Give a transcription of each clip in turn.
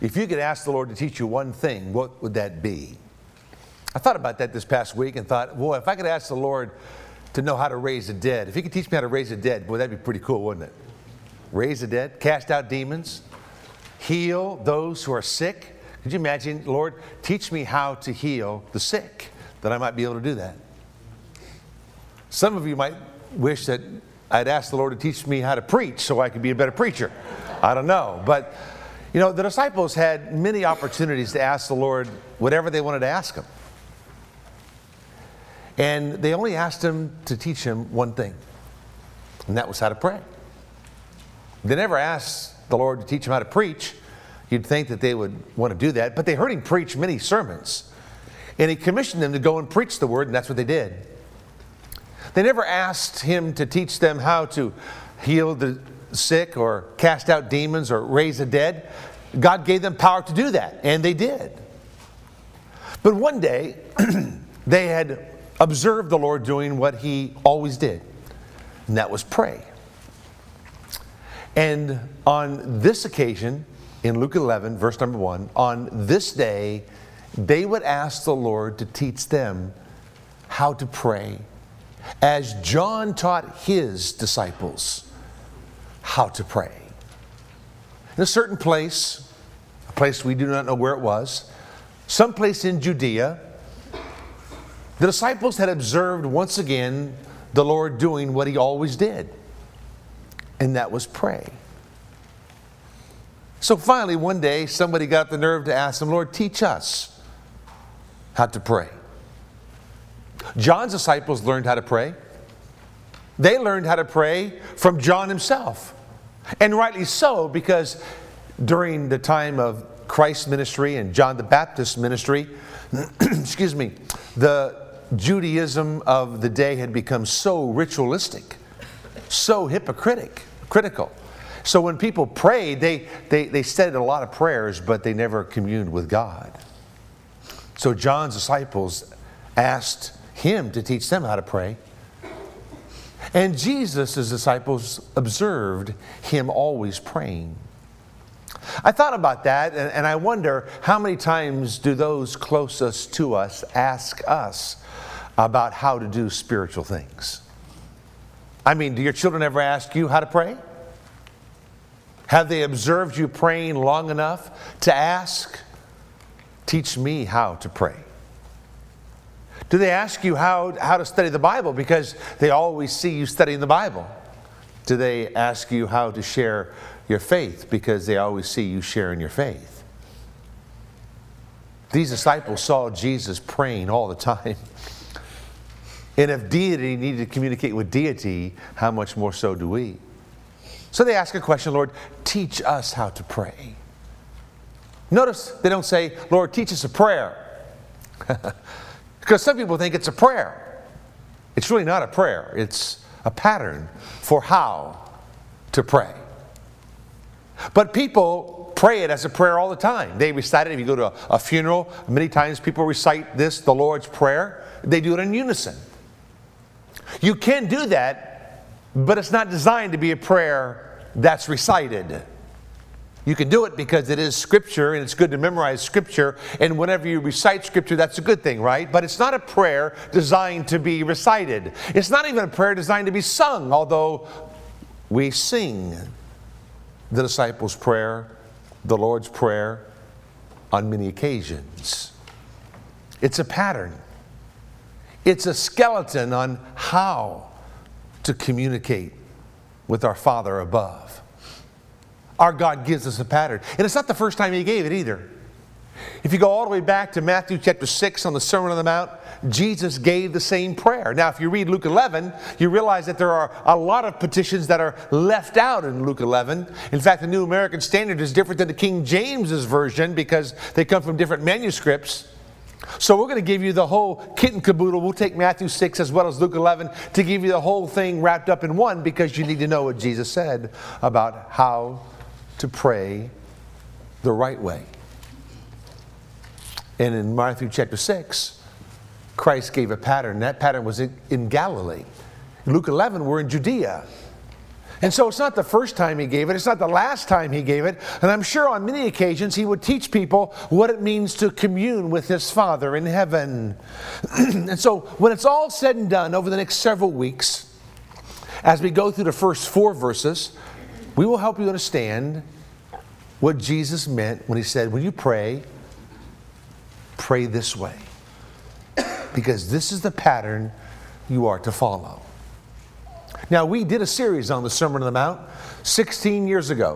If you could ask the Lord to teach you one thing, what would that be? I thought about that this past week and thought, boy, if I could ask the Lord to know how to raise the dead, if He could teach me how to raise the dead, boy, that'd be pretty cool, wouldn't it? Raise the dead, cast out demons, heal those who are sick. Could you imagine, Lord, teach me how to heal the sick, that I might be able to do that? Some of you might wish that I'd ask the Lord to teach me how to preach so I could be a better preacher. I don't know. But, you know, the disciples had many opportunities to ask the Lord whatever they wanted to ask Him. And they only asked Him to teach Him one thing, and that was how to pray. They never asked the Lord to teach them how to preach. You'd think that they would want to do that, but they heard Him preach many sermons. And He commissioned them to go and preach the Word, and that's what they did. They never asked Him to teach them how to heal the sick or cast out demons or raise the dead. God gave them power to do that, and they did. But one day, they had observed the Lord doing what He always did, and that was pray. And on this occasion, in Luke 11, verse number 1, on this day, they would ask the Lord to teach them how to pray, as John taught his disciples how to pray. In a certain place, a place we do not know where it was, someplace in Judea, the disciples had observed once again the Lord doing what He always did, and that was pray. So finally, one day, somebody got the nerve to ask Him, Lord, teach us how to pray. John's disciples learned how to pray. They learned how to pray from John himself. And rightly so, because during the time of Christ's ministry and John the Baptist's ministry, excuse me, the Judaism of the day had become so ritualistic, so hypocritical. So when people prayed, they said a lot of prayers, but they never communed with God. So John's disciples asked Him to teach them how to pray. And Jesus' disciples observed Him always praying. I thought about that, and I wonder how many times do those closest to us ask us about how to do spiritual things? I mean, do your children ever ask you how to pray? Have they observed you praying long enough to ask, teach me how to pray? Do they ask you how to study the Bible because they always see you studying the Bible? Do they ask you how to share your faith because they always see you sharing your faith? These disciples saw Jesus praying all the time. And if deity needed to communicate with deity, how much more so do we? So they ask a question, Lord, teach us how to pray. Notice they don't say, Lord, teach us a prayer. Because some people think it's a prayer. It's really not a prayer. It's a pattern for how to pray. But people pray it as a prayer all the time. They recite it. If you go to a funeral, many times people recite this, the Lord's Prayer. They do it in unison. You can do that, but it's not designed to be a prayer that's recited. You can do it because it is Scripture, and it's good to memorize Scripture, and whenever you recite Scripture, that's a good thing, right? But it's not a prayer designed to be recited. It's not even a prayer designed to be sung, although we sing the disciples' prayer, the Lord's Prayer, on many occasions. It's a pattern. It's a skeleton on how to communicate with our Father above. Our God gives us a pattern. And it's not the first time He gave it either. If you go all the way back to Matthew chapter 6 on the Sermon on the Mount, Jesus gave the same prayer. Now, if you read Luke 11, you realize that there are a lot of petitions that are left out in Luke 11. In fact, the New American Standard is different than the King James's version because they come from different manuscripts. So we're going to give you the whole kit and caboodle. We'll take Matthew 6 as well as Luke 11 to give you the whole thing wrapped up in one, because you need to know what Jesus said about how to pray the right way. And in Matthew chapter 6, Christ gave a pattern. That pattern was in Galilee. In Luke 11, we're in Judea. And so it's not the first time he gave it. It's not the last time he gave it. And I'm sure on many occasions he would teach people what it means to commune with his Father in heaven. And so when it's all said and done over the next several weeks, as we go through the first 4 verses, we will help you understand what Jesus meant when he said, when you pray, pray this way. Because this is the pattern you are to follow. Now, we did a series on the Sermon on the Mount 14 years ago.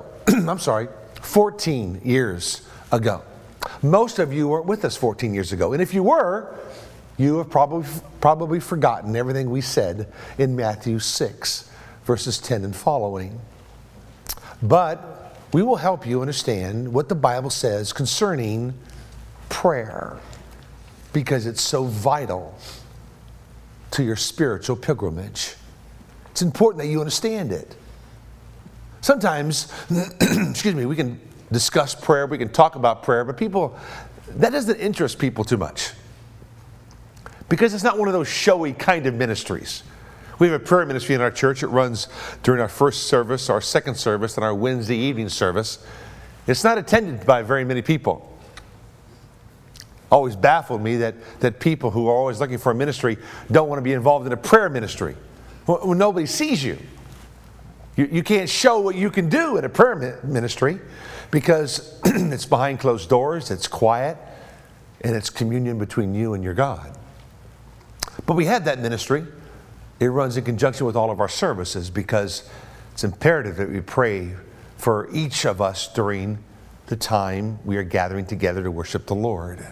Most of you weren't with us 14 years ago. And if you were, you have probably forgotten everything we said in Matthew 6, verses 10 and following. But we will help you understand what the Bible says concerning prayer, because it's so vital to your spiritual pilgrimage. It's important that you understand it. Sometimes, we can discuss prayer, we can talk about prayer, but that doesn't interest people too much. Because it's not one of those showy kind of ministries. We have a prayer ministry in our church. It runs during our first service, our second service, and our Wednesday evening service. It's not attended by very many people. Always baffled me that people who are always looking for a ministry don't want to be involved in a prayer ministry. Well, nobody sees you. You can't show what you can do in a prayer ministry because it's behind closed doors, it's quiet, and it's communion between you and your God. But we have that ministry. It runs in conjunction with all of our services because it's imperative that we pray for each of us during the time we are gathering together to worship the Lord.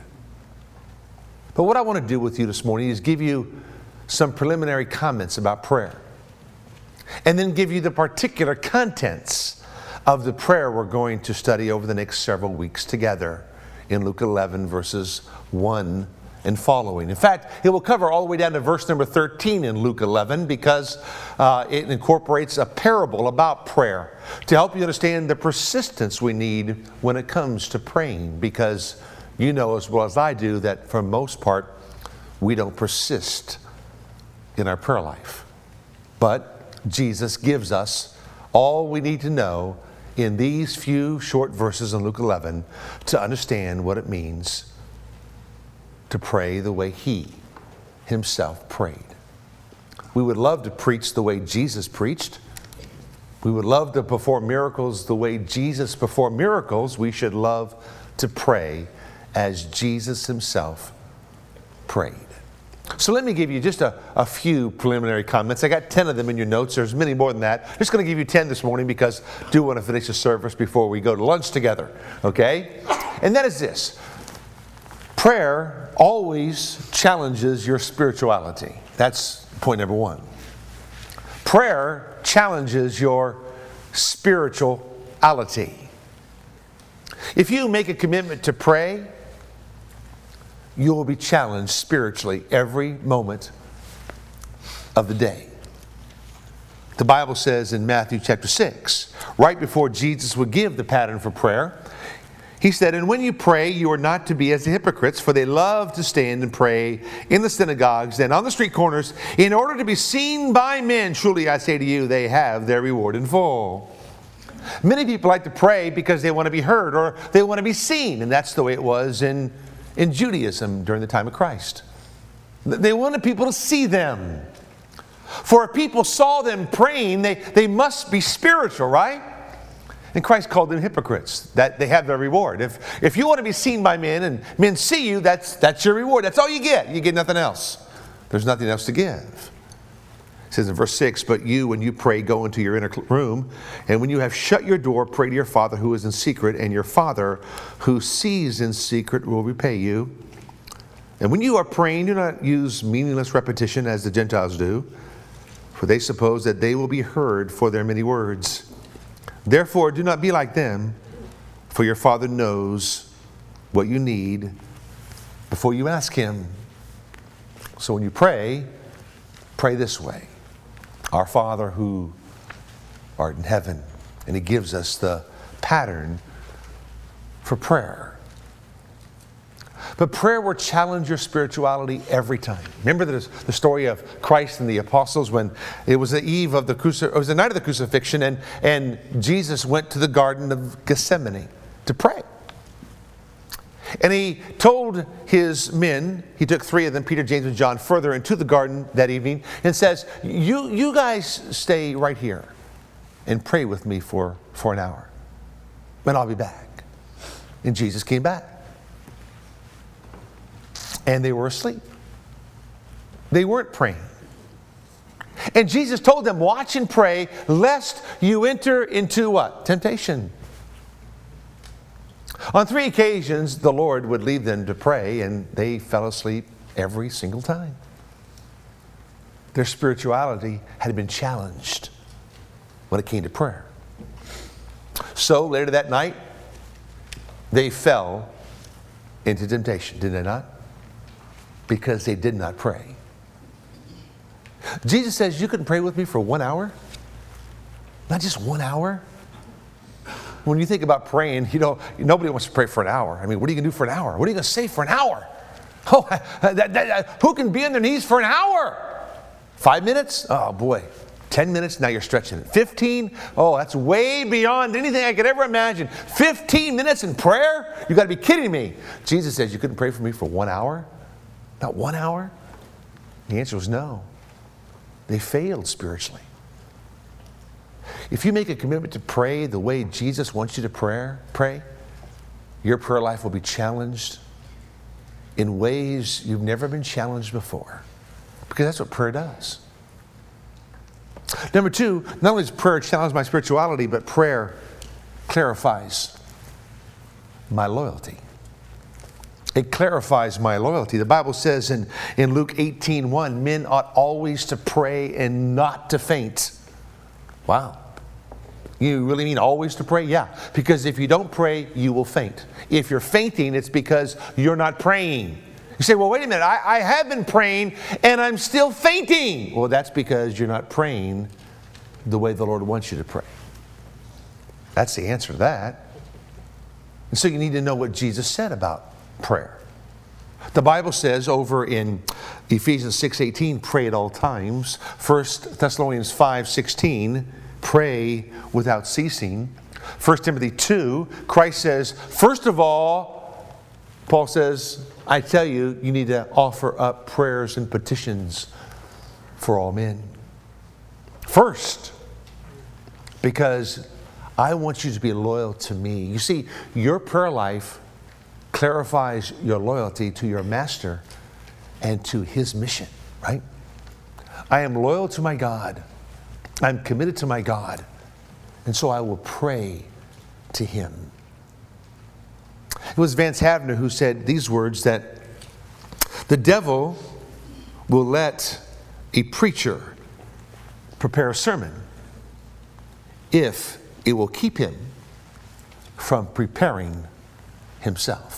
But what I want to do with you this morning is give you some preliminary comments about prayer, and then give you the particular contents of the prayer we're going to study over the next several weeks together in Luke 11, verses 1 and following. In fact, it will cover all the way down to verse number 13 in Luke 11 because it incorporates a parable about prayer to help you understand the persistence we need when it comes to praying, because you know as well as I do that for the most part we don't persist in our prayer life. But Jesus gives us all we need to know in these few short verses in Luke 11 to understand what it means to pray the way He Himself prayed. We would love to preach the way Jesus preached. We would love to perform miracles the way Jesus performed miracles. We should love to pray as Jesus Himself prayed. So let me give you just a few preliminary comments. I got 10 of them in your notes. There's many more than that. I'm just going to give you 10 this morning because I do want to finish the service before we go to lunch together. Okay? And that is this. Prayer always challenges your spirituality. That's point number 1. Prayer challenges your spirituality. If you make a commitment to pray, you will be challenged spiritually every moment of the day. The Bible says in Matthew chapter 6, right before Jesus would give the pattern for prayer, He said, "And when you pray, you are not to be as the hypocrites, for they love to stand and pray in the synagogues and on the street corners in order to be seen by men. Truly I say to you, they have their reward in full." Many people like to pray because they want to be heard or they want to be seen, and that's the way it was in Judaism during the time of Christ. They wanted people to see them. For if people saw them praying, they must be spiritual, right? And Christ called them hypocrites, that they have their reward. If you want to be seen by men and men see you, that's your reward. That's all you get. You get nothing else. There's nothing else to give. It says in verse 6, "But you, when you pray, go into your inner room, and when you have shut your door, pray to your Father who is in secret, and your Father who sees in secret will repay you. And when you are praying, do not use meaningless repetition as the Gentiles do, for they suppose that they will be heard for their many words. Therefore, do not be like them, for your Father knows what you need before you ask Him." So when you pray, pray this way. Our Father who art in heaven. And He gives us the pattern for prayer. But prayer will challenge your spirituality every time. Remember the story of Christ and the apostles when it was the night of the crucifixion, and Jesus went to the Garden of Gethsemane to pray. And he told his men, he took 3 of them, Peter, James, and John, further into the garden that evening and says, you guys stay right here and pray with me for an hour. And I'll be back. And Jesus came back. And they were asleep. They weren't praying. And Jesus told them, watch and pray, lest you enter into what? Temptation. On 3 occasions, the Lord would lead them to pray, and they fell asleep every single time. Their spirituality had been challenged when it came to prayer. So later that night, they fell into temptation, did they not? Because they did not pray. Jesus says, you can pray with me for 1 hour? Not just 1 hour? When you think about praying, nobody wants to pray for an hour. I mean, what are you going to do for an hour? What are you going to say for an hour? Oh, who can be on their knees for an hour? 5 minutes? Oh, boy. 10 minutes? Now you're stretching it. 15? Oh, that's way beyond anything I could ever imagine. 15 minutes in prayer? You got to be kidding me. Jesus says, you couldn't pray for me for 1 hour? Not 1 hour? The answer was no. They failed spiritually. If you make a commitment to pray the way Jesus wants you to pray, your prayer life will be challenged in ways you've never been challenged before. Because that's what prayer does. Number 2, not only does prayer challenge my spirituality, but prayer clarifies my loyalty. It clarifies my loyalty. The Bible says in Luke 18:1, men ought always to pray and not to faint. Wow. You really mean always to pray? Yeah. Because if you don't pray, you will faint. If you're fainting, it's because you're not praying. You say, well, wait a minute. I have been praying and I'm still fainting. Well, that's because you're not praying the way the Lord wants you to pray. That's the answer to that. And so you need to know what Jesus said about prayer. The Bible says over in Ephesians 6:18, pray at all times. 1 Thessalonians 5:16, pray without ceasing. 1 Timothy 2, Christ says, first of all, Paul says, I tell you, you need to offer up prayers and petitions for all men. First, because I want you to be loyal to me. You see, your prayer life clarifies your loyalty to your master and to his mission, right? I am loyal to my God. I'm committed to my God. And so I will pray to him. It was Vance Havner who said these words, that the devil will let a preacher prepare a sermon if it will keep him from preparing himself.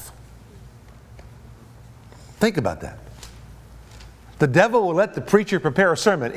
Think about that. The devil will let the preacher prepare a sermon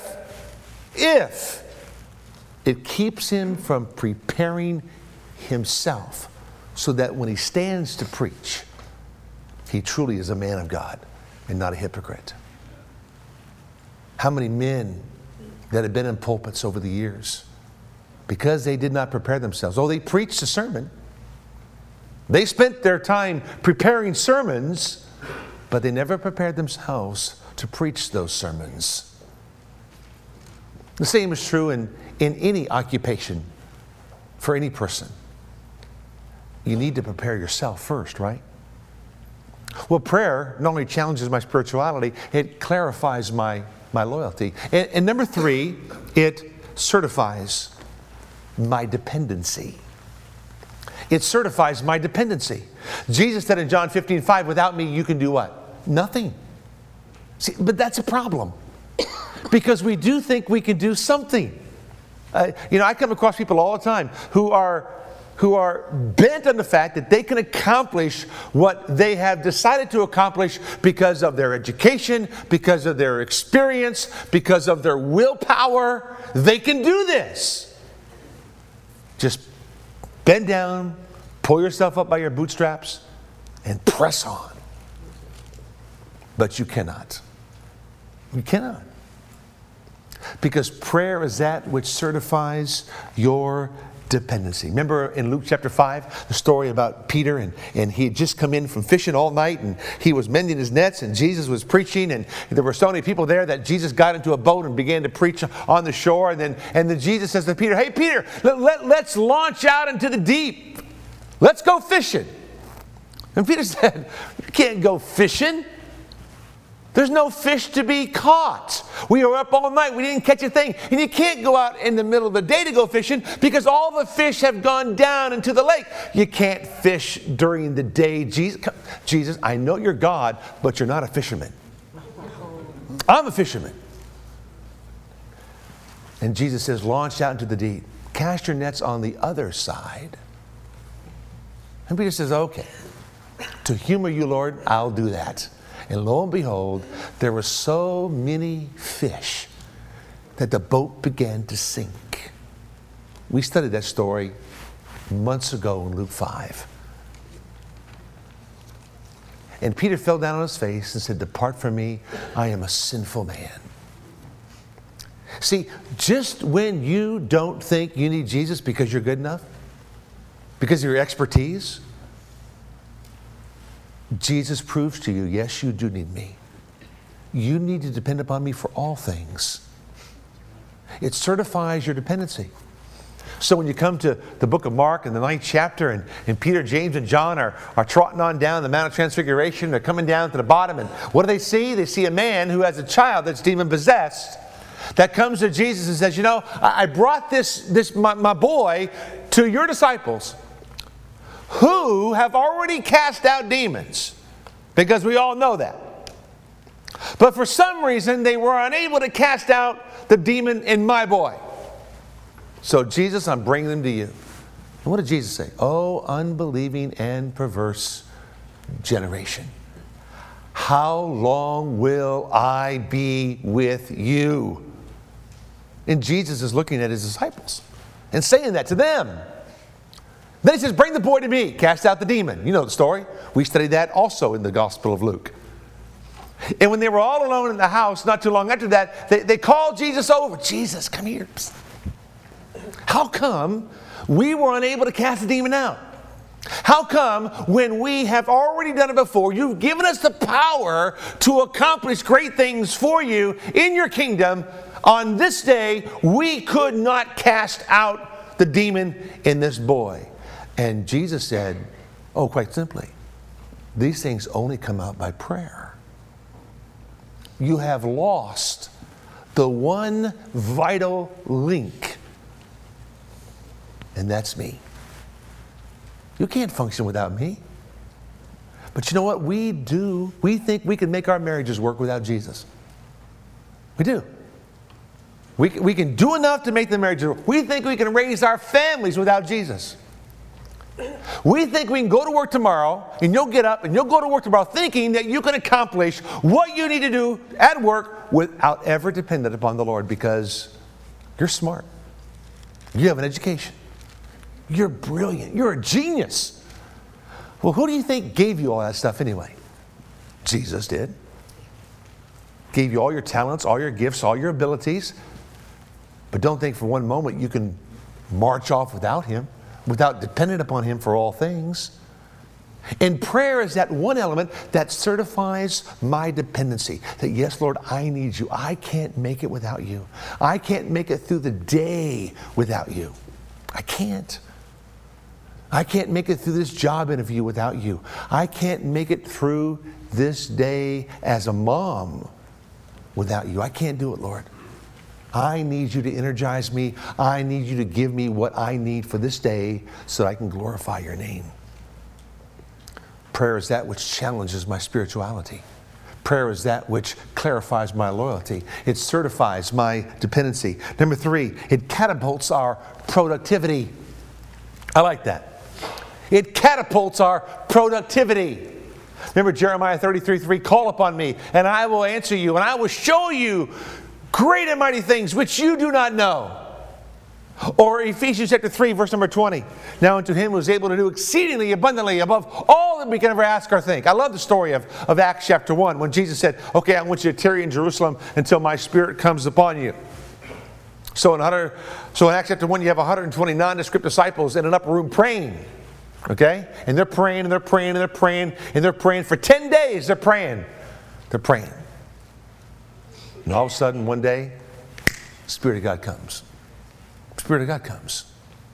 if it keeps him from preparing himself, so that when he stands to preach, he truly is a man of God and not a hypocrite. How many men that have been in pulpits over the years, because they did not prepare themselves, they preached a sermon, they spent their time preparing sermons, but they never prepared themselves to preach those sermons. The same is true in any occupation for any person. You need to prepare yourself first, right? Well, prayer not only challenges my spirituality, it clarifies my loyalty. And number 3, it certifies my dependency. It certifies my dependency. Jesus said in John 15:5, without me you can do what? Nothing. See, but that's a problem. Because we do think we can do something. I come across people all the time who are bent on the fact that they can accomplish what they have decided to accomplish because of their education, because of their experience, because of their willpower. They can do this. Just bend down, pull yourself up by your bootstraps, and press on. But you cannot. You cannot. Because prayer is that which certifies your dependency. Remember in Luke chapter 5, the story about Peter, and he had just come in from fishing all night, and he was mending his nets, and Jesus was preaching, and there were so many people there that Jesus got into a boat and began to preach on the shore. And then Jesus says to Peter, "Hey Peter, let's launch out into the deep. Let's go fishing." And Peter said, "You can't go fishing. There's no fish to be caught. We were up all night. We didn't catch a thing. And you can't go out in the middle of the day to go fishing because all the fish have gone down into the lake. You can't fish during the day." Jesus, I know you're God, but you're not a fisherman. I'm a fisherman. And Jesus says, "Launch out into the deep. Cast your nets on the other side." And Peter says, "Okay, to humor you, Lord, I'll do that." And lo and behold, there were so many fish that the boat began to sink. We studied that story months ago in Luke 5. And Peter fell down on his face and said, "Depart from me, I am a sinful man." See, just when you don't think you need Jesus because you're good enough, because of your expertise, Jesus proves to you, yes, you do need me. You need to depend upon me for all things. It certifies your dependency. So when you come to the book of Mark in the 9th chapter, and Peter, James, and John are trotting on down the Mount of Transfiguration, they're coming down to the bottom, and what do they see? They see a man who has a child that's demon-possessed that comes to Jesus and says, I brought my boy to your disciples, who have already cast out demons, because we all know that. But for some reason, they were unable to cast out the demon in my boy. So Jesus, I'm bringing them to you. And what did Jesus say? "Oh, unbelieving and perverse generation. How long will I be with you?" And Jesus is looking at his disciples and saying that to them. Then he says, "Bring the boy to me, cast out the demon." You know the story. We studied that also in the Gospel of Luke. And when they were all alone in the house, not too long after that, they called Jesus over. "Jesus, come here. Psst. How come we were unable to cast the demon out? How come when we have already done it before, you've given us the power to accomplish great things for you in your kingdom, on this day we could not cast out the demon in this boy?" And Jesus said, "Oh, quite simply, these things only come out by prayer. You have lost the one vital link, and that's me. You can't function without me." But you know what we do? We think we can make our marriages work without Jesus. We do. We can do enough to make the marriages work. We think we can raise our families without Jesus. We think we can go to work tomorrow, and you'll get up and you'll go to work tomorrow thinking that you can accomplish what you need to do at work without ever depending upon the Lord, because you're smart. You have an education. You're brilliant. You're a genius. Well, who do you think gave you all that stuff anyway? Jesus did. Gave you all your talents, all your gifts, all your abilities. But don't think for one moment you can march off without him, without depending upon him for all things. And prayer is that one element that certifies my dependency. That yes, Lord, I need you. I can't make it without you. I can't make it through the day without you. I can't. I can't make it through this job interview without you. I can't make it through this day as a mom without you. I can't do it, Lord. I need you to energize me. I need you to give me what I need for this day so that I can glorify your name. Prayer is that which challenges my spirituality. Prayer is that which clarifies my loyalty. It certifies my dependency. Number 3, it catapults our productivity. I like that. It catapults our productivity. Remember Jeremiah 33:3, "Call upon me, and I will answer you, and I will show you great and mighty things which you do not know." Or Ephesians chapter 3, verse number 20. Now unto him who is able to do exceedingly abundantly above all that we can ever ask or think. I love the story of Acts chapter 1 when Jesus said, okay, I want you to tarry in Jerusalem until my Spirit comes upon you. So in Acts chapter 1, you have 120 nondescript disciples in an upper room praying. Okay? And they're praying, and they're praying, and they're praying, and they're praying. For 10 days, they're praying. They're praying. And all of a sudden, one day, the Spirit of God comes. The Spirit of God comes.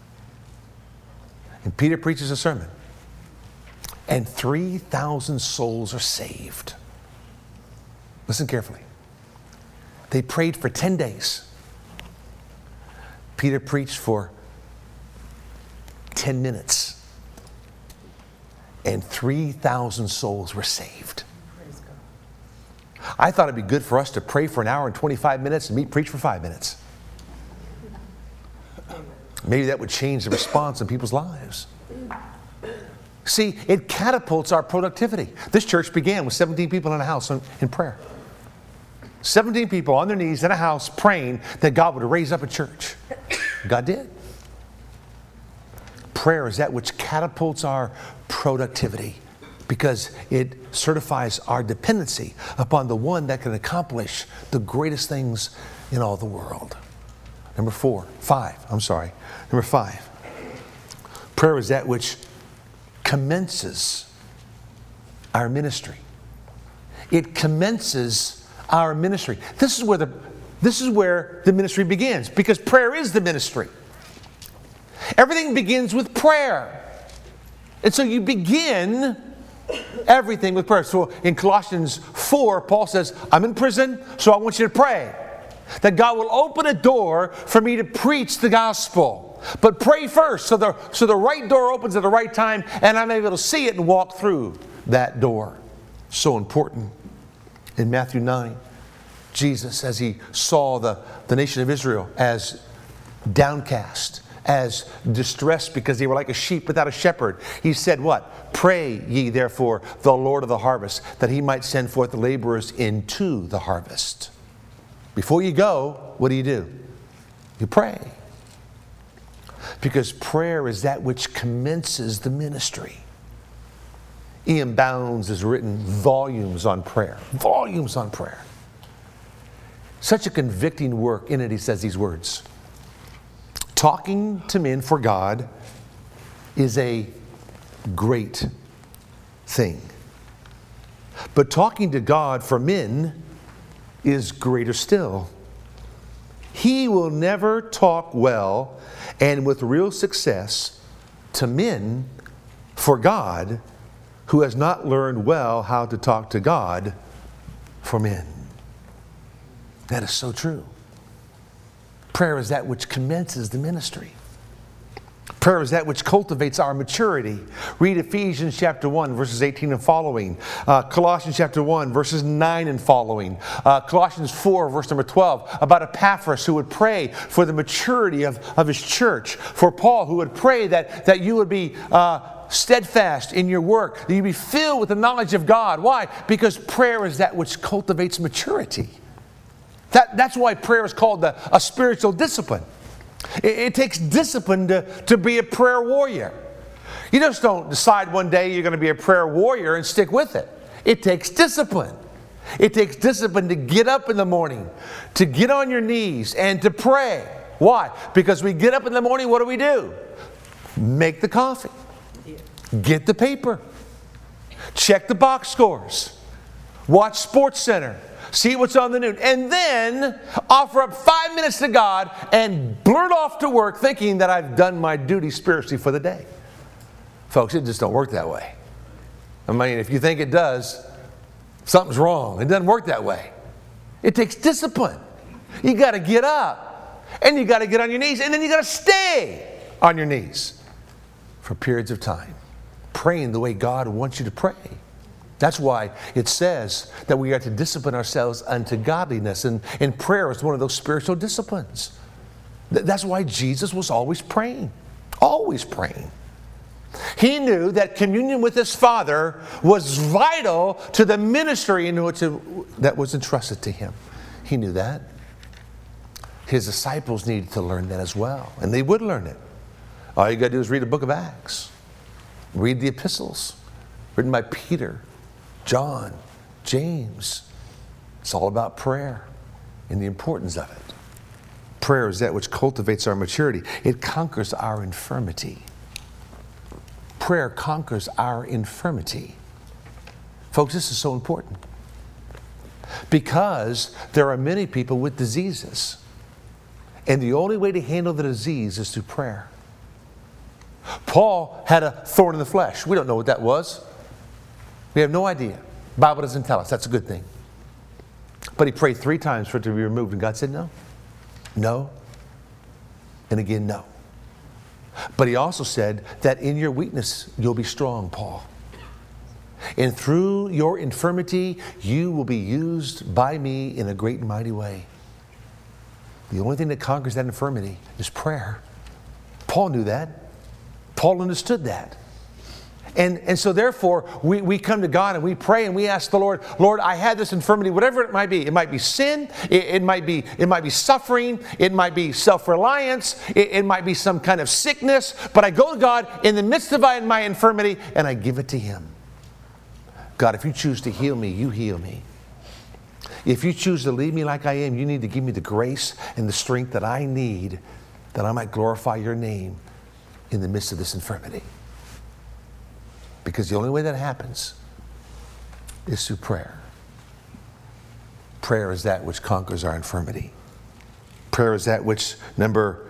And Peter preaches a sermon. And 3,000 souls are saved. Listen carefully. They prayed for 10 days. Peter preached for 10 minutes. And 3,000 souls were saved. I thought it'd be good for us to pray for an hour and 25 minutes and me preach for 5 minutes. Maybe that would change the response in people's lives. See, it catapults our productivity. This church began with 17 people in a house in prayer. 17 people on their knees in a house praying that God would raise up a church. God did. Prayer is that which catapults our productivity because it certifies our dependency upon the one that can accomplish the greatest things in all the world. Number 5. Prayer is that which commences our ministry. It commences our ministry. This is where the ministry begins, because prayer is the ministry. Everything begins with prayer. And so you begin everything with prayer. So in Colossians 4, Paul says, I'm in prison, so I want you to pray that God will open a door for me to preach the gospel. But pray first so the right door opens at the right time and I'm able to see it and walk through that door. So important. In Matthew 9, Jesus, as he saw the nation of Israel as downcast, as distressed because they were like a sheep without a shepherd, he said what? Pray ye therefore the Lord of the harvest, that he might send forth the laborers into the harvest. Before you go, what do? You pray. Because prayer is that which commences the ministry. E.M. Bounds has written volumes on prayer. Volumes on prayer. Such a convicting work. In it he says these words. Talking to men for God is a great thing. But talking to God for men is greater still. He will never talk well and with real success to men for God who has not learned well how to talk to God for men. That is so true. Prayer is that which commences the ministry. Prayer is that which cultivates our maturity. Read Ephesians chapter 1, verses 18 and following. Colossians chapter 1, verses 9 and following. Colossians 4, verse number 12, about Epaphras who would pray for the maturity of his church. For Paul who would pray that you would be steadfast in your work, that you be filled with the knowledge of God. Why? Because prayer is that which cultivates maturity. That's why prayer is called a spiritual discipline. It takes discipline to be a prayer warrior. You just don't decide one day you're going to be a prayer warrior and stick with it. It takes discipline. It takes discipline to get up in the morning, to get on your knees and to pray. Why? Because we get up in the morning, what do? Make the coffee. Get the paper. Check the box scores. Watch SportsCenter. See what's on the news. And then offer up 5 minutes to God and blurt off to work thinking that I've done my duty spiritually for the day. Folks, it just don't work that way. I mean, if you think it does, something's wrong. It doesn't work that way. It takes discipline. You got to get up. And you got to get on your knees. And then you got to stay on your knees for periods of time, praying the way God wants you to pray. That's why it says that we are to discipline ourselves unto godliness. And prayer is one of those spiritual disciplines. That's why Jesus was always praying. Always praying. He knew that communion with his Father was vital to the ministry in which that was entrusted to him. He knew that. His disciples needed to learn that as well. And they would learn it. All you got to do is read the book of Acts. Read the epistles written by Peter, John, James. It's all about prayer and the importance of it. Prayer is that which cultivates our maturity. It conquers our infirmity. Prayer conquers our infirmity. Folks, this is so important. Because there are many people with diseases. And the only way to handle the disease is through prayer. Paul had a thorn in the flesh. We don't know what that was. We have no idea. The Bible doesn't tell us. That's a good thing. But he prayed 3 times for it to be removed, and God said no. No. And again, no. But he also said that in your weakness, you'll be strong, Paul. And through your infirmity, you will be used by me in a great and mighty way. The only thing that conquers that infirmity is prayer. Paul knew that. Paul understood that. And so therefore, we come to God and we pray and we ask the Lord, Lord, I had this infirmity, whatever it might be. It might be sin, it might be suffering, it might be self-reliance, it might be some kind of sickness. But I go to God in the midst of my infirmity and I give it to Him. God, if you choose to heal me, you heal me. If you choose to leave me like I am, you need to give me the grace and the strength that I need that I might glorify your name in the midst of this infirmity. Because the only way that happens is through prayer. Prayer is that which conquers our infirmity. Prayer is that which, number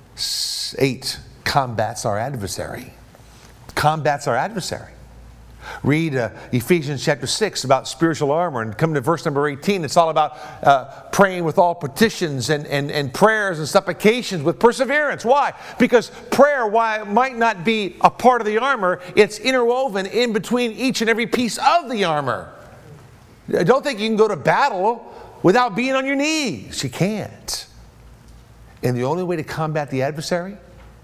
8, combats our adversary. Combats our adversary. Read Ephesians chapter 6 about spiritual armor, and come to verse number 18. It's all about praying with all petitions and prayers and supplications with perseverance. Why? Because prayer, while it might not be a part of the armor, it's interwoven in between each and every piece of the armor. Don't think you can go to battle without being on your knees. You can't. And the only way to combat the adversary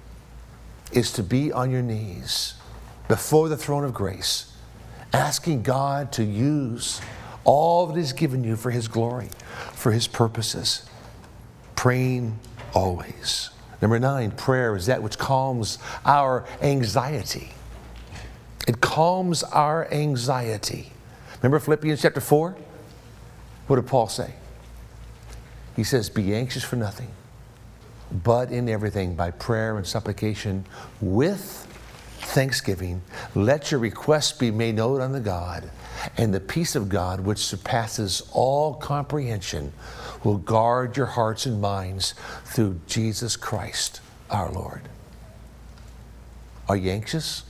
is to be on your knees before the throne of grace, asking God to use all that He's given you for His glory, for His purposes. Praying always. Number 9, prayer is that which calms our anxiety. It calms our anxiety. Remember Philippians chapter 4? What did Paul say? He says, be anxious for nothing, but in everything by prayer and supplication with thanksgiving, let your requests be made known unto God, and the peace of God, which surpasses all comprehension, will guard your hearts and minds through Jesus Christ our Lord. Are you anxious?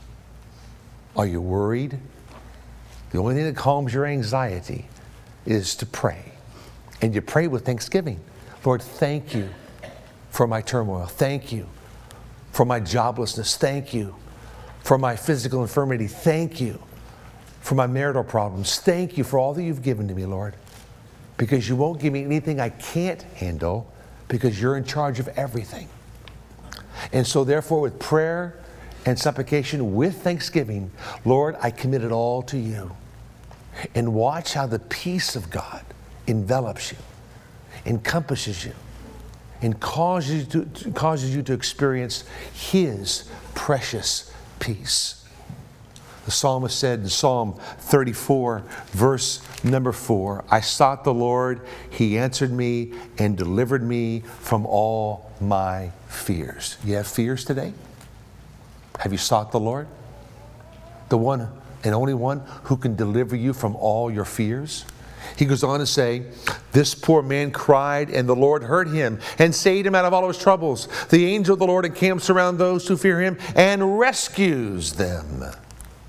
Are you worried? The only thing that calms your anxiety is to pray. And you pray with thanksgiving. Lord, thank you for my turmoil. Thank you for my joblessness. Thank you for my physical infirmity. Thank you for my marital problems. Thank you for all that you've given to me, Lord. Because you won't give me anything I can't handle, because you're in charge of everything. And so therefore, with prayer and supplication, with thanksgiving, Lord, I commit it all to you. And watch how the peace of God envelops you, encompasses you, and causes you to experience His precious peace. The psalmist said in Psalm 34, verse number 4, I sought the Lord, He answered me and delivered me from all my fears. You have fears today? Have you sought the Lord? The one and only one who can deliver you from all your fears? He goes on to say, this poor man cried, and the Lord heard him and saved him out of all of his troubles. The angel of the Lord encamps around those who fear Him and rescues them. The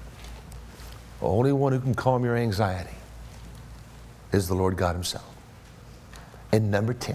only one who can calm your anxiety is the Lord God Himself. And number 10,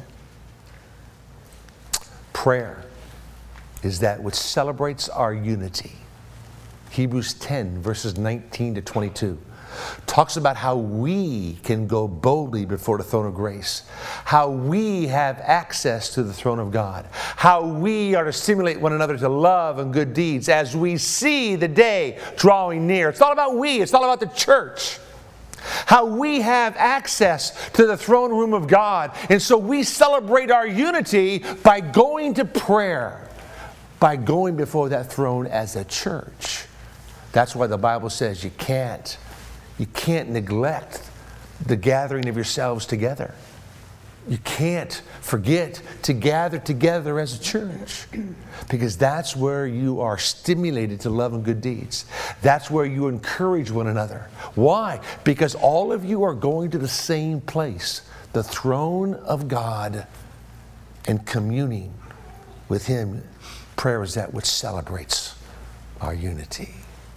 prayer is that which celebrates our unity. Hebrews 10, verses 19 to 22. Talks about how we can go boldly before the throne of grace, how we have access to the throne of God, how we are to stimulate one another to love and good deeds as we see the day drawing near. It's all about we. It's all about the church. how we have access to the throne room of God. And so we celebrate our unity by going to prayer, by going before that throne as a church. That's why the Bible says you can't neglect the gathering of yourselves together. You can't forget to gather together as a church, because that's where you are stimulated to love and good deeds. That's where you encourage one another. Why? Because all of you are going to the same place, the throne of God, and communing with Him. Prayer is that which celebrates our unity.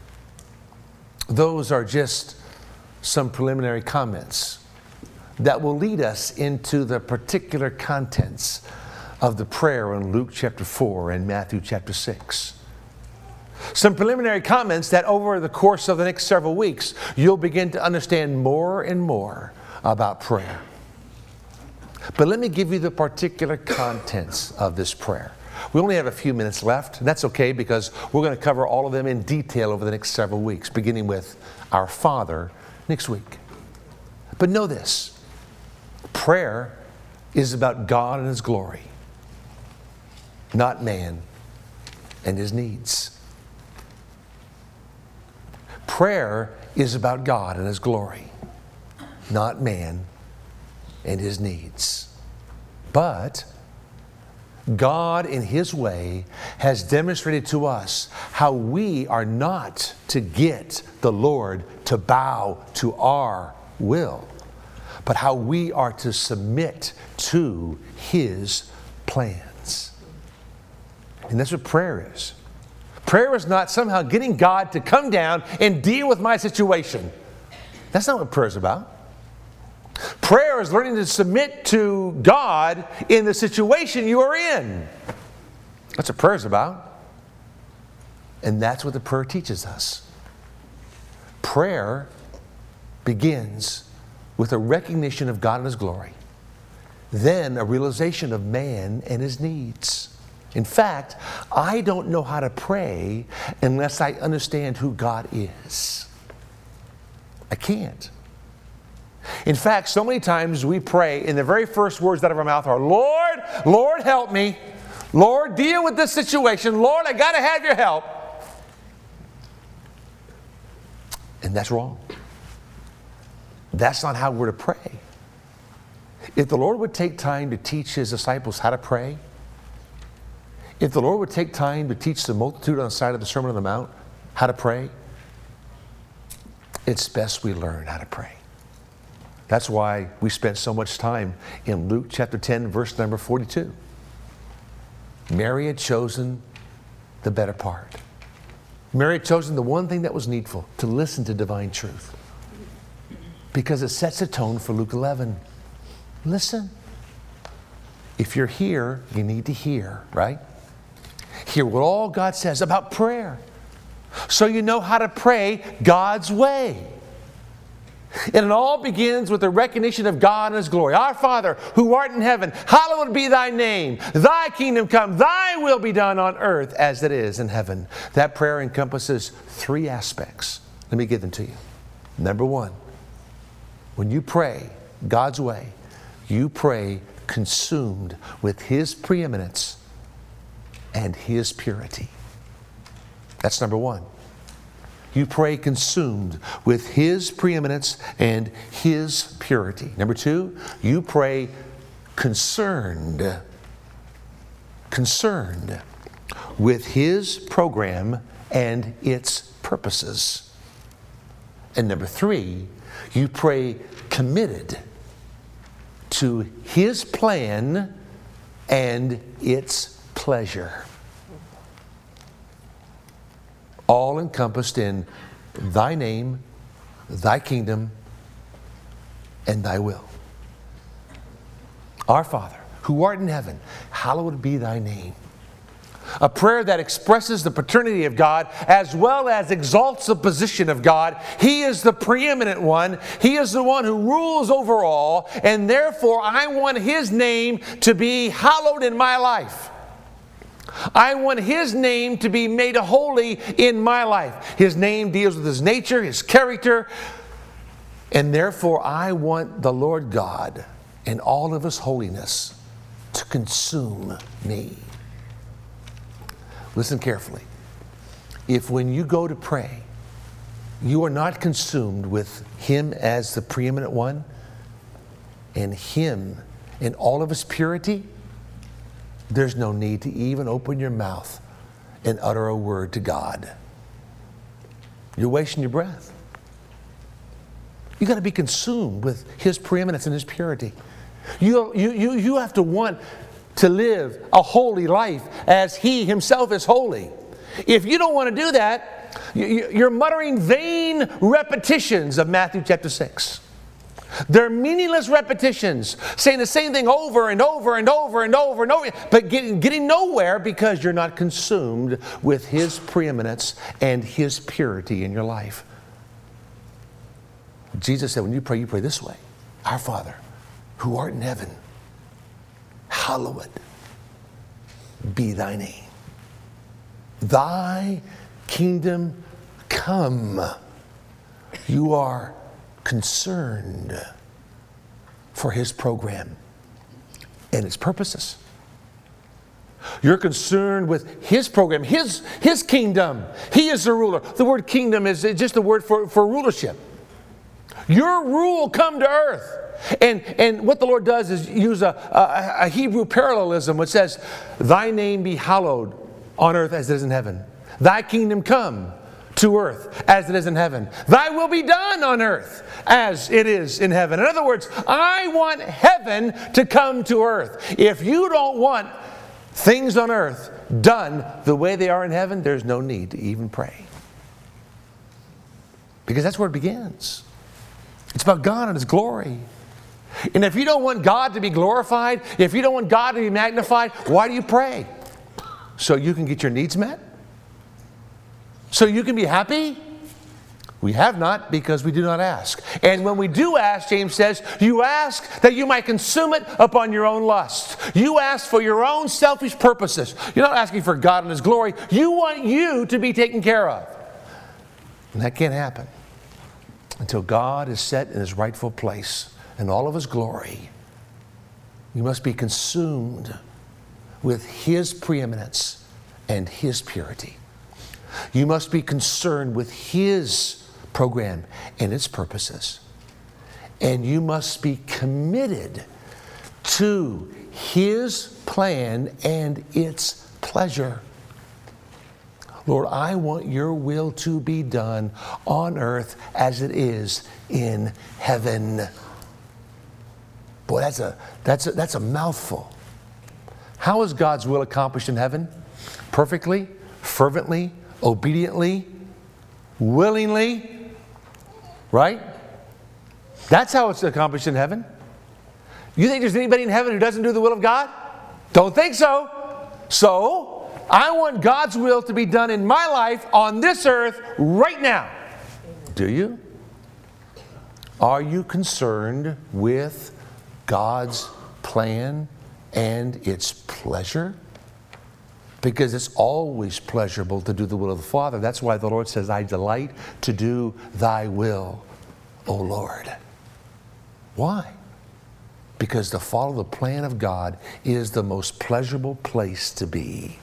Those are just some preliminary comments that will lead us into the particular contents of the prayer in Luke chapter 4 and Matthew chapter 6. Some preliminary comments that over the course of the next several weeks, you'll begin to understand more and more about prayer. But let me give you the particular contents of this prayer. We only have a few minutes left, and that's okay because we're going to cover all of them in detail over the next several weeks, beginning with Our Father next week. But know this. Prayer is about God and His glory, not man and his needs. Prayer is about God and His glory, not man and his needs. But God, in His way, has demonstrated to us how we are not to get the Lord to bow to our will, but how we are to submit to His plans. And that's what prayer is. Prayer is not somehow getting God to come down and deal with my situation. That's not what prayer is about. Prayer is learning to submit to God in the situation you are in. That's what prayer is about. And that's what the prayer teaches us. Prayer begins with a recognition of God and His glory, then a realization of man and his needs. In fact, I don't know how to pray unless I understand who God is. I can't. In fact, so many times we pray, and the very first words out of our mouth are, Lord, Lord, help me. Lord, deal with this situation. Lord, I got to have your help. And that's wrong. That's not how we're to pray. If the Lord would take time to teach His disciples how to pray, if the Lord would take time to teach the multitude on the side of the Sermon on the Mount how to pray, it's best we learn how to pray. That's why we spent so much time in Luke chapter 10, verse number 42. Mary had chosen the better part. Mary had chosen the one thing that was needful, to listen to divine truth. Because it sets a tone for Luke 11. Listen. If you're here, you need to hear, right? Hear what all God says about prayer, so you know how to pray God's way. And it all begins with the recognition of God and His glory. Our Father, who art in heaven, hallowed be Thy name. Thy kingdom come, Thy will be done on earth as it is in heaven. That prayer encompasses three aspects. Let me give them to you. Number one, when you pray God's way, you pray consumed with His preeminence and His purity. That's number one. You pray consumed with His preeminence and His purity. Number two, you pray concerned with His program and its purposes. And number three, you pray committed to His plan and its pleasure. All encompassed in Thy name, Thy kingdom, and Thy will. Our Father, who art in heaven, hallowed be Thy name. A prayer that expresses the paternity of God as well as exalts the position of God. He is the preeminent one. He is the one who rules over all, and therefore I want His name to be hallowed in my life. I want His name to be made holy in my life. His name deals with His nature, His character, And therefore, I want the Lord God in all of His holiness to consume me. Listen carefully. If when you go to pray, you are not consumed with Him as the preeminent one, and Him in all of His purity, there's no need to even open your mouth and utter a word to God. You're wasting your breath. You got to be consumed with His preeminence and His purity. You have to want to live a holy life as He Himself is holy. If you don't want to do that, you're muttering vain repetitions of Matthew chapter 6. They're meaningless repetitions, saying the same thing over and over and over and over and over, but getting nowhere because you're not consumed with His preeminence and His purity in your life. Jesus said, when you pray this way. Our Father, who art in heaven, hallowed be thy name. Thy kingdom come. You are concerned for His program and its purposes. You're concerned with His program, His kingdom. He is the ruler. The word kingdom is just a word for rulership. Your rule come to earth. And what the Lord does is use a Hebrew parallelism which says, thy name be hallowed on earth as it is in heaven. Thy kingdom come to earth as it is in heaven. Thy will be done on earth as it is in heaven. In other words, I want heaven to come to earth. If you don't want things on earth done the way they are in heaven, there's no need to even pray. Because that's where it begins. It's about God and His glory. And if you don't want God to be glorified, if you don't want God to be magnified, why do you pray? So you can get your needs met? So you can be happy? We have not because we do not ask. And when we do ask, James says, you ask that you might consume it upon your own lust. You ask for your own selfish purposes. You're not asking for God and His glory. You want you to be taken care of. And that can't happen until God is set in His rightful place in all of His glory. You must be consumed with His preeminence and His purity. You must be concerned with His program and its purposes. And you must be committed to His plan and its pleasure. Lord, I want your will to be done on earth as it is in heaven. Boy, that's a mouthful. How is God's will accomplished in heaven? Perfectly, fervently, obediently, willingly, right? That's how it's accomplished in heaven. You think there's anybody in heaven who doesn't do the will of God? Don't think so. So, I want God's will to be done in my life on this earth right now. Do you? Are you concerned with God's plan and its pleasure? Because it's always pleasurable to do the will of the Father. That's why the Lord says, I delight to do thy will, O Lord. Why? Because to follow the plan of God is the most pleasurable place to be.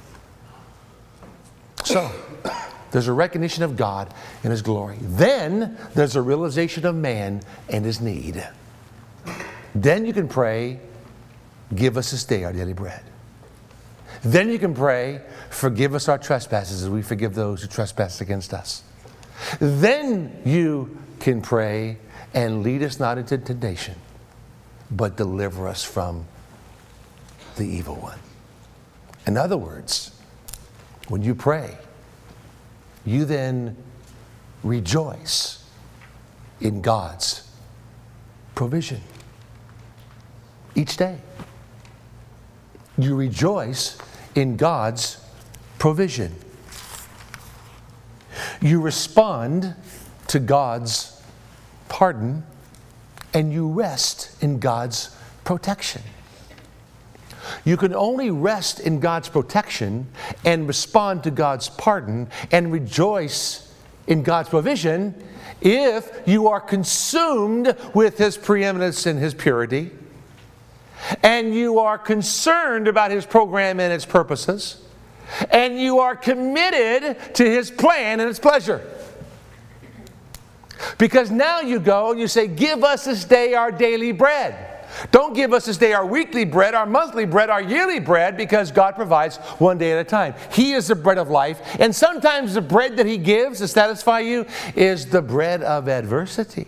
So, there's a recognition of God and His glory. Then, there's a realization of man and his need. Then you can pray, give us this day our daily bread. Then you can pray, forgive us our trespasses as we forgive those who trespass against us. Then you can pray, and lead us not into temptation, but deliver us from the evil one. In other words, when you pray, you then rejoice in God's provision each day. You rejoice in God's provision. You respond to God's pardon, and you rest in God's protection. You can only rest in God's protection and respond to God's pardon and rejoice in God's provision if you are consumed with His preeminence and His purity, and you are concerned about His program and its purposes, and you are committed to His plan and its pleasure. Because now you go and you say, give us this day our daily bread. Don't give us this day our weekly bread, our monthly bread, our yearly bread, because God provides one day at a time. He is the bread of life. And sometimes the bread that He gives to satisfy you is the bread of adversity.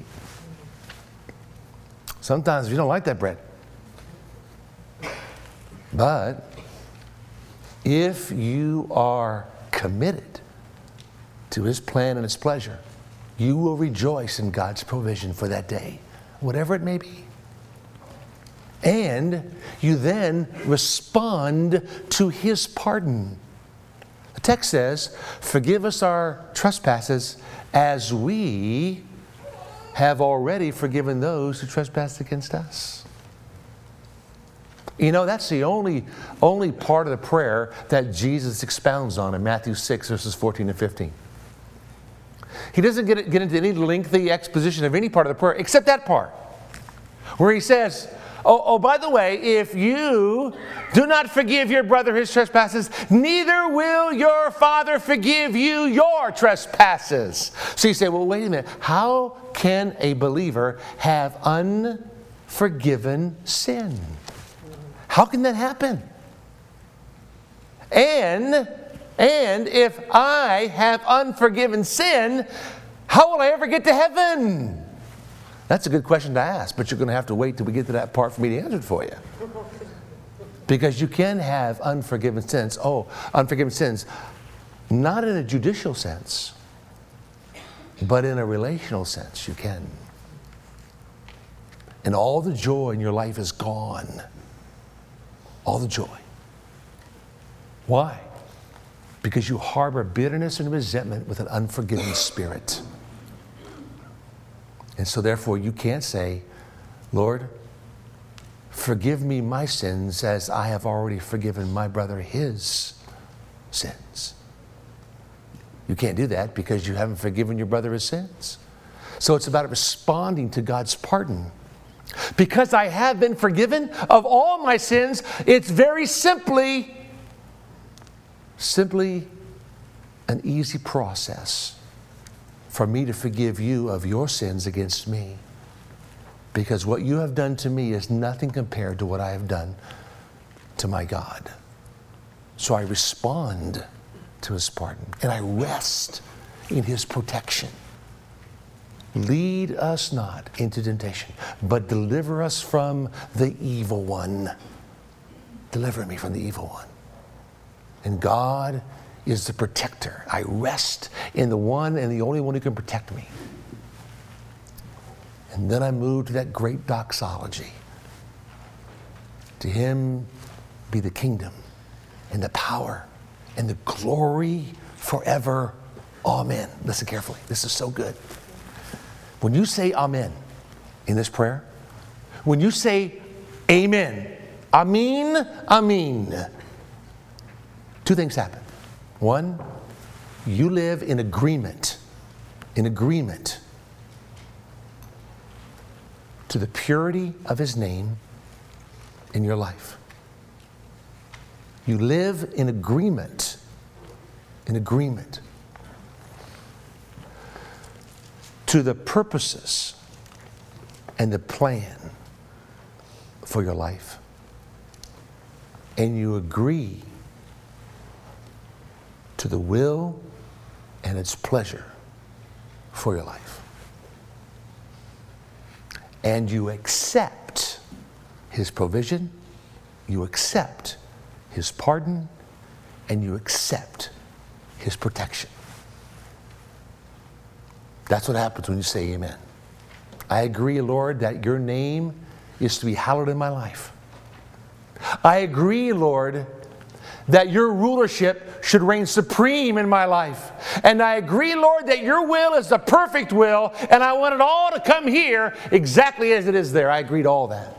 Sometimes you don't like that bread. But if you are committed to His plan and His pleasure, you will rejoice in God's provision for that day, whatever it may be. And you then respond to His pardon. The text says, forgive us our trespasses as we have already forgiven those who trespass against us. You know, that's the only part of the prayer that Jesus expounds on in Matthew 6, verses 14 and 15. He doesn't get into any lengthy exposition of any part of the prayer except that part, where He says, Oh, by the way, if you do not forgive your brother his trespasses, neither will your Father forgive you your trespasses. So you say, well, wait a minute. How can a believer have unforgiven sin? How can that happen? And if I have unforgiven sin, how will I ever get to heaven? That's a good question to ask, but you're going to have to wait till we get to that part for me to answer it for you. Because you can have unforgiven sins. Unforgiven sins, not in a judicial sense, but in a relational sense, you can. And all the joy in your life is gone. All the joy. Why? Because you harbor bitterness and resentment with an unforgiving spirit. And so therefore you can't say, Lord, forgive me my sins as I have already forgiven my brother his sins. You can't do that because you haven't forgiven your brother his sins. So it's about responding to God's pardon. Because I have been forgiven of all my sins, it's very simply an easy process for me to forgive you of your sins against me. Because what you have done to me is nothing compared to what I have done to my God. So I respond to His pardon and I rest in His protection. Lead us not into temptation, but deliver us from the evil one. Deliver me from the evil one. And God is the protector. I rest in the one and the only one who can protect me. And then I move to that great doxology. To Him be the kingdom and the power and the glory forever. Amen. Listen carefully. This is so good. When you say amen in this prayer, when you say amen, amen, two things happen. One, you live in agreement to the purity of His name in your life. You live in agreement to the purposes and the plan for your life. And you agree to the will and its pleasure for your life. And you accept His provision, you accept His pardon, and you accept His protection. That's what happens when you say amen. I agree, Lord, that your name is to be hallowed in my life. I agree, Lord, that your rulership should reign supreme in my life. And I agree, Lord, that your will is the perfect will, and I want it all to come here exactly as it is there. I agree to all that.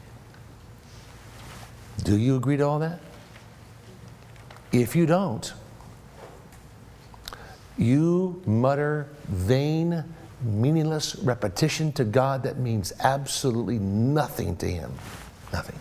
Do you agree to all that? If you don't, You mutter vain, meaningless repetition to God that means absolutely nothing to Him. Nothing.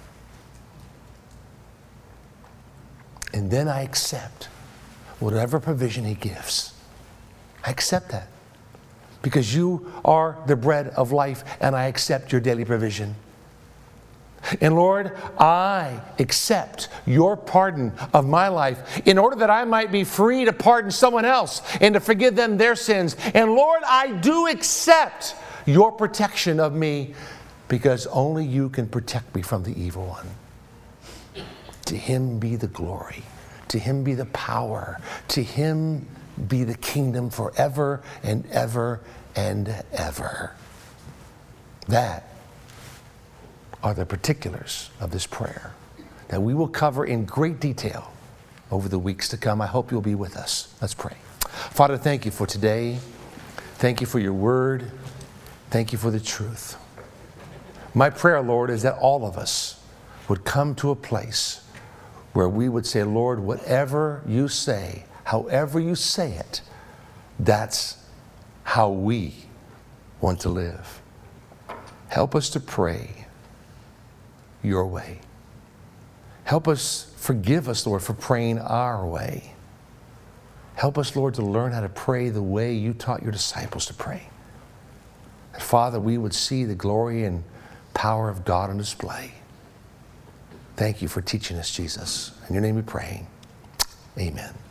And then I accept whatever provision He gives. I accept that. Because you are the bread of life, and I accept your daily provision. And Lord, I accept your pardon of my life in order that I might be free to pardon someone else and to forgive them their sins. And Lord, I do accept your protection of me because only you can protect me from the evil one. To Him be the glory. To Him be the power. To Him be the kingdom forever and ever and ever. That are the particulars of this prayer that we will cover in great detail over the weeks to come. I hope you'll be with us. Let's pray. Father, thank you for today. Thank you for your word. Thank you for the truth. My prayer, Lord, is that all of us would come to a place where we would say, Lord, whatever you say, however you say it, that's how we want to live. Help us to pray your way. Help us, forgive us, Lord, for praying our way. Help us, Lord, to learn how to pray the way you taught your disciples to pray. And Father, we would see the glory and power of God on display. Thank you for teaching us, Jesus. In your name we pray. Amen.